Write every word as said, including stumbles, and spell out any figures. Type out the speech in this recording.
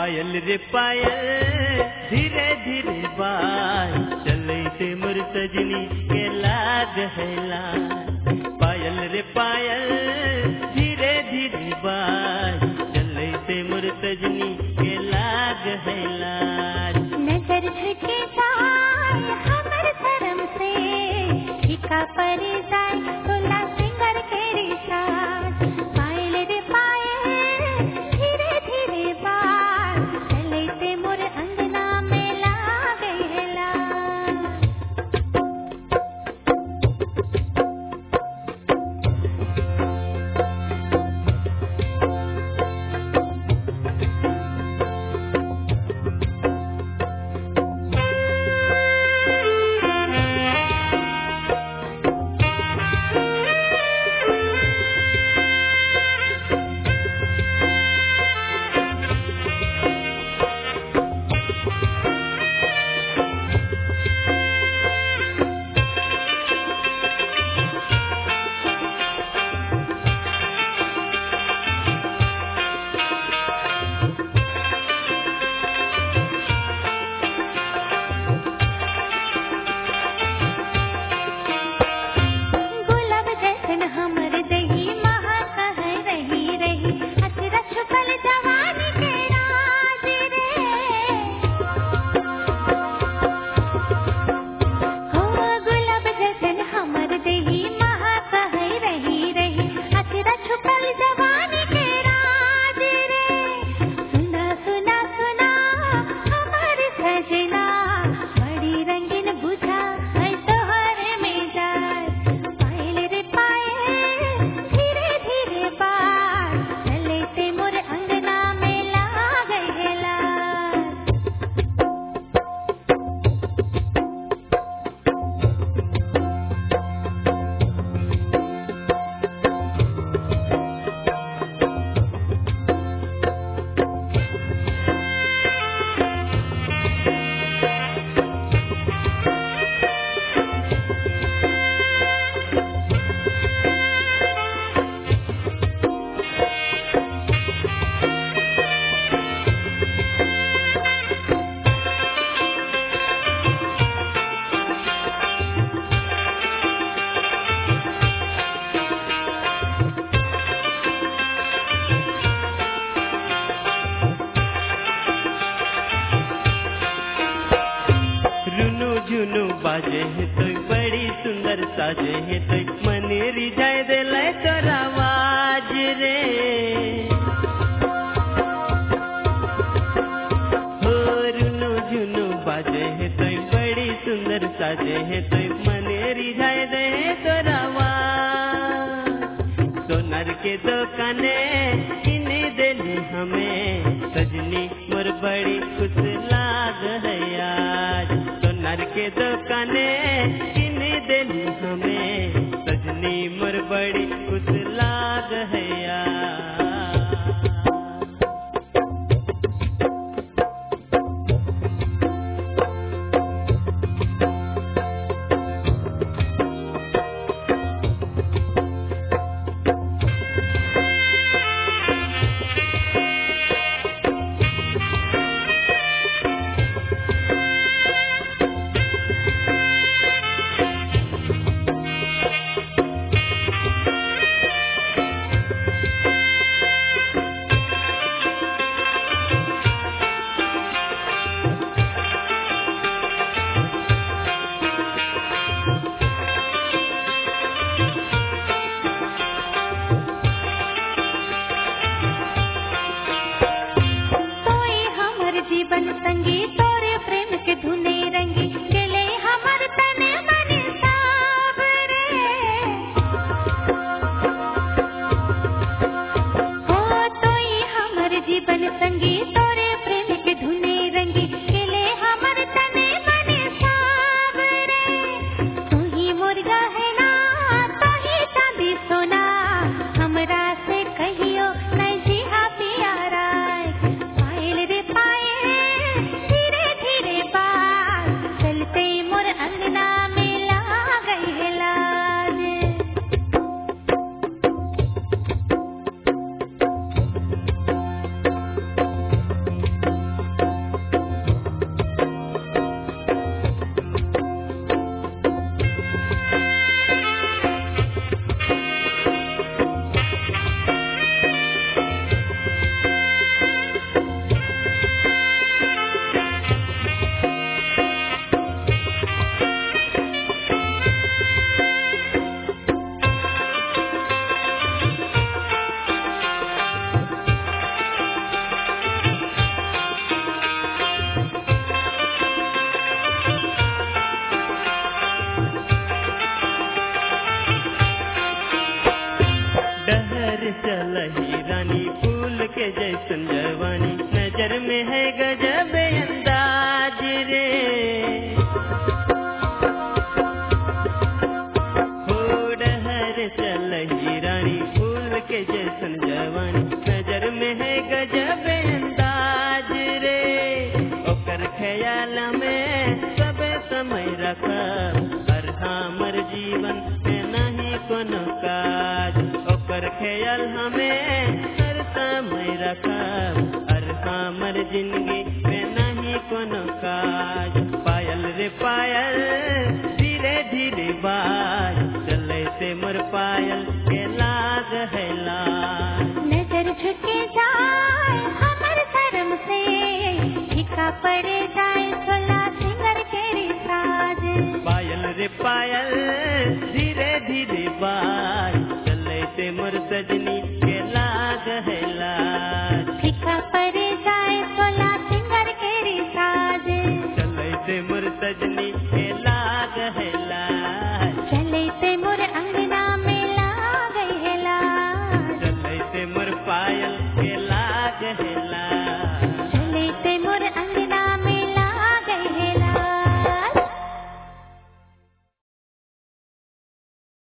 पायल रे पायल धीरे धीरे बाय चले से मोर सजनी के लाग हैला। पायल रे पायल धीरे धीरे बाय चले से मोर सजनी के लाग हैला। नजर झुके जाय हमर धर्म से फीका पर जाय तोला सिंगर के रिशाद। पायल रे पायल धीरे धीरे बाय चले से मोर अंगना में लाग हैला। बाजे है तो बड़ी सुंदर साजे है तो मन रिझाए दिल तोरा आवाज रे। हो रुनु झुनु बाजे है तो बड़ी सुंदर साजे है तो मन रिझाए दे तोरा आवाज। सोनार के दुकाने किने देने हमें सजनी मोर बड़ी खुश लाग है आज। सोनार के दुकाने किने देनी हमें सजनी मोर बड़ी खुश लाग है यार। जीवन संगी तोरे प्रेम के धुने रंगी चले हमर तने मने साबरे। हो तोई हमर जीवन संगी तोरे प्रेम के धुने रंगी चले हमर तने मने साबरे। तू ही मुर्गा है ना तू ही चांदी सोना हमरा से कहियो नहीं जिहा प्यारा। पायल रे पायल धीरे धीरे बाल चलते मोर अंगना में लाग है लाज। के जैसन जवानी, नजर में है गजब अंदाज रे। हो डहर चलही रानी, फूल के जैसन जवानी, नजर में है गजब अंदाज रे। ओकर ख्याल में सब समय रखब, हर हमर जीवन में नहीं कोनो काज। ओकर ख्याल हमें हर समय रखब, हर हमर जिंदगी में नहीं कोनो काज। पायल रे पायल धीरे धीरे बाज, चले से मोर पायल के लाग है लाज। नजर झुके जाए हमर शर्म से, फीका पड़े जाए सोला सिंगर के रिसाज। पायल रे पायल धीरे धीरे बाज, चले से मोर सजनी के लाग है लाज। फीका पड़े जाए सोला सिंगर के रिसाज, चले से मोर सजनी के लाग है लाज। चले से मोर अंगना में लाग है लाज। चले से मोर पायल के लाग है लाज।